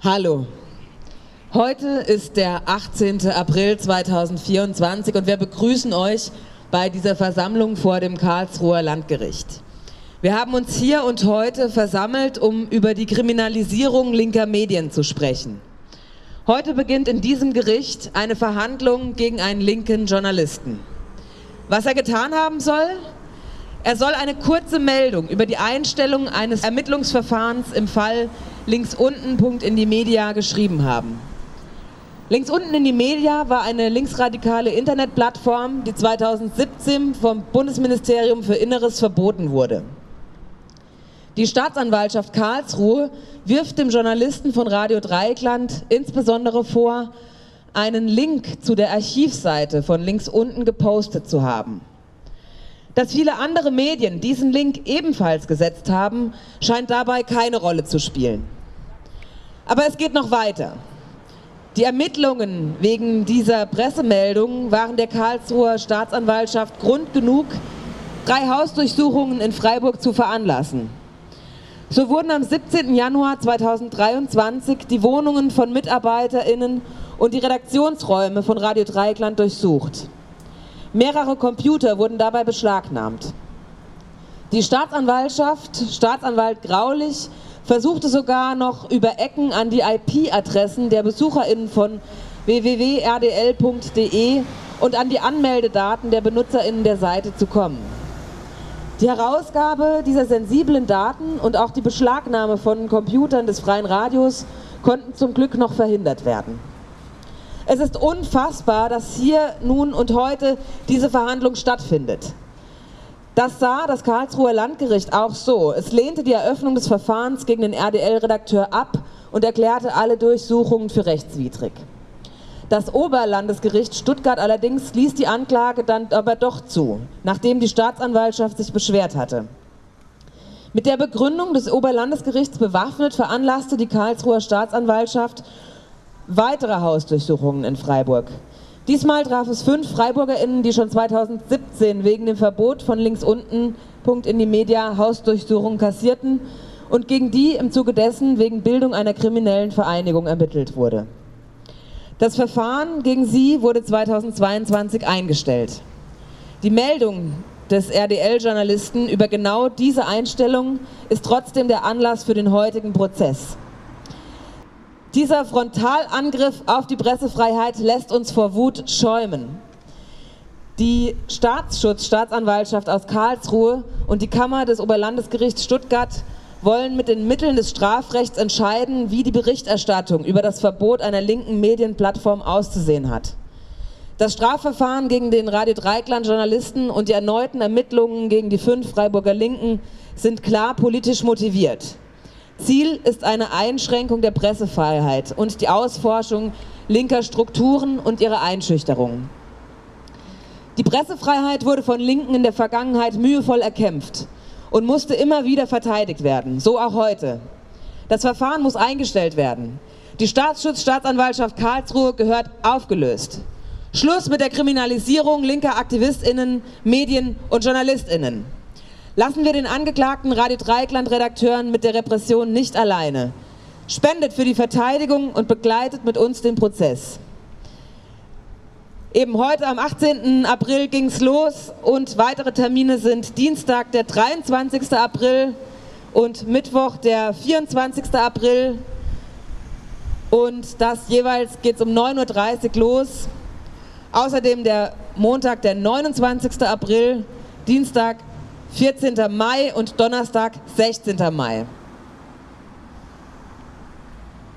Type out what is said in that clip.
Hallo, heute ist der 18. April 2024 und wir begrüßen euch bei dieser Versammlung vor dem Karlsruher Landgericht. Wir haben uns hier und heute versammelt, um über die Kriminalisierung linker Medien zu sprechen. Heute beginnt in diesem Gericht eine Verhandlung gegen einen linken Journalisten. Was er getan haben soll? Er soll eine kurze Meldung über die Einstellung eines Ermittlungsverfahrens im Fall Linksunten.in-die-Media geschrieben haben. Linksunten.in-die-Media war eine linksradikale Internetplattform, die 2017 vom Bundesministerium für Inneres verboten wurde. Die Staatsanwaltschaft Karlsruhe wirft dem Journalisten von Radio Dreieckland insbesondere vor, einen Link zu der Archivseite von Linksunten gepostet zu haben. Dass viele andere Medien diesen Link ebenfalls gesetzt haben, scheint dabei keine Rolle zu spielen. Aber es geht noch weiter. Die Ermittlungen wegen dieser Pressemeldung waren der Karlsruher Staatsanwaltschaft Grund genug, 3 Hausdurchsuchungen in Freiburg zu veranlassen. So wurden am 17. Januar 2023 die Wohnungen von MitarbeiterInnen und die Redaktionsräume von Radio Dreieckland durchsucht. Mehrere Computer wurden dabei beschlagnahmt. Die Staatsanwaltschaft, Staatsanwalt Graulich, versuchte sogar noch über Ecken an die IP-Adressen der BesucherInnen von www.rdl.de und an die Anmeldedaten der BenutzerInnen der Seite zu kommen. Die Herausgabe dieser sensiblen Daten und auch die Beschlagnahme von Computern des Freien Radios konnten zum Glück noch verhindert werden. Es ist unfassbar, dass hier nun und heute diese Verhandlung stattfindet. Das sah das Karlsruher Landgericht auch so. Es lehnte die Eröffnung des Verfahrens gegen den RDL-Redakteur ab und erklärte alle Durchsuchungen für rechtswidrig. Das Oberlandesgericht Stuttgart allerdings ließ die Anklage dann aber doch zu, nachdem die Staatsanwaltschaft sich beschwert hatte. Mit der Begründung des Oberlandesgerichts bewaffnet veranlasste die Karlsruher Staatsanwaltschaft weitere Hausdurchsuchungen in Freiburg. Diesmal traf es 5 FreiburgerInnen, die schon 2017 wegen dem Verbot von Linksunten.in-die-Media Hausdurchsuchungen kassierten und gegen die im Zuge dessen wegen Bildung einer kriminellen Vereinigung ermittelt wurde. Das Verfahren gegen sie wurde 2022 eingestellt. Die Meldung des RDL-Journalisten über genau diese Einstellung ist trotzdem der Anlass für den heutigen Prozess. Dieser Frontalangriff auf die Pressefreiheit lässt uns vor Wut schäumen. Die Staatsanwaltschaft aus Karlsruhe und die Kammer des Oberlandesgerichts Stuttgart wollen mit den Mitteln des Strafrechts entscheiden, wie die Berichterstattung über das Verbot einer linken Medienplattform auszusehen hat. Das Strafverfahren gegen den Radio Dreieckland-Journalisten und die erneuten Ermittlungen gegen die 5 Freiburger Linken sind klar politisch motiviert. Ziel ist eine Einschränkung der Pressefreiheit und die Ausforschung linker Strukturen und ihre Einschüchterung. Die Pressefreiheit wurde von Linken in der Vergangenheit mühevoll erkämpft und musste immer wieder verteidigt werden, so auch heute. Das Verfahren muss eingestellt werden. Die Staatsanwaltschaft Karlsruhe gehört aufgelöst. Schluss mit der Kriminalisierung linker AktivistInnen, Medien und JournalistInnen. Lassen wir den angeklagten Radio Dreieckland-Redakteuren mit der Repression nicht alleine. Spendet für die Verteidigung und begleitet mit uns den Prozess. Eben heute am 18. April ging es los und weitere Termine sind Dienstag, der 23. April und Mittwoch, der 24. April. Und das jeweils geht es um 9:30 Uhr los. Außerdem der Montag, der 29. April, Dienstag, 14. Mai und Donnerstag, 16. Mai.